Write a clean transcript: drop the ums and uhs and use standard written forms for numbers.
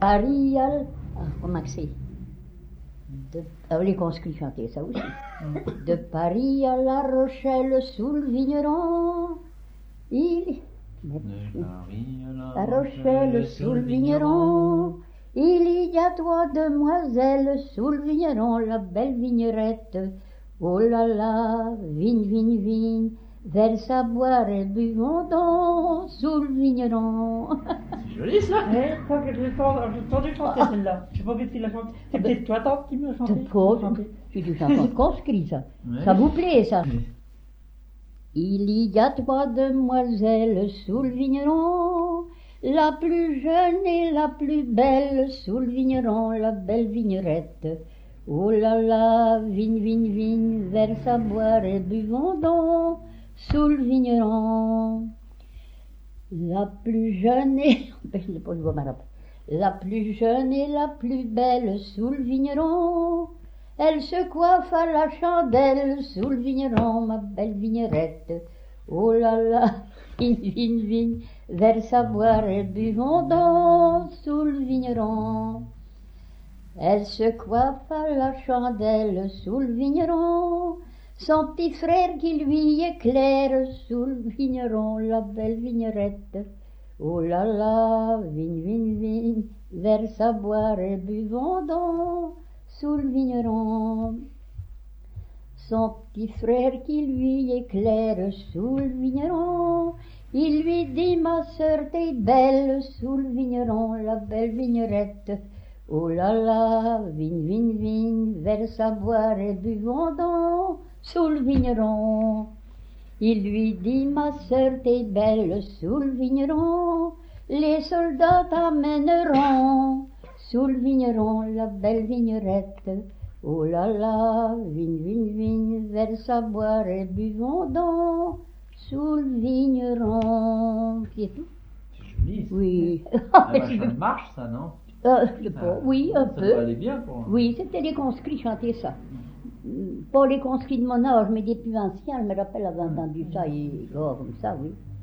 Paris à comment que c'est les conscrits chantaient ça aussi. De Paris à La Rochelle sous le vigneron, La Rochelle sous le vigneron, il y a trois demoiselles sous le vigneron, la belle vignerette. Oh là là, vigne, vigne, vigne, verse à boire et buvons donc sous le vigneron. C'est joli ça. Ouais, je crois que j'ai entendu chanter celle-là. Je sais pas qui tu l'as chantée. C'est peut-être toi, tante, qui me l'a chantée. C'est du chanson de conscrit, ça. Ouais. Ça vous plaît, ça? Oui. Il y a trois demoiselles sous le vigneron, la plus jeune et la plus belle sous le vigneron, la belle vignerette. Oh là là, vigne, vigne, vigne, verse à boire et buvons donc sous le vigneron. La plus jeune et... La plus jeune et la plus belle sous le vigneron, elle se coiffe à la chandelle sous le vigneron, ma belle vignerette. Oh là là, vigne, vigne, vigne, verse à boire et buvons donc sous le vigneron. Elle se coiffe à la chandelle sous le vigneron, son petit frère qui lui éclaire sous le vigneron, la belle vignerette. Oh là là, vigne, vigne, vigne, verse à boire et buvons donc sous le vigneron. Son petit frère qui lui éclaire sous le vigneron, il lui dit ma sœur t'es belle sous le vigneron, la belle vignerette. Oh là là, vigne, vigne, vigne, verse à boire et buvons donc sous le vigneron. Il lui dit ma sœur t'es belle sous le vigneron, les soldats t'amèneront sous le vigneron, la belle vignerette. Oh là là, vigne, vigne, vigne, verse à boire et buvons donc sous le vigneron. C'est tout? C'est joli. Ça. Oui. Ah, bah, ça marche ça, non? Je sais pas. Oui, un ça peu. peut aller bien pour... Oui, c'était les conscrits chantaient ça. Pas les conscrits de mon âge, mais des plus anciens, je me rappelle avoir entendu ça, et comme ça, oui.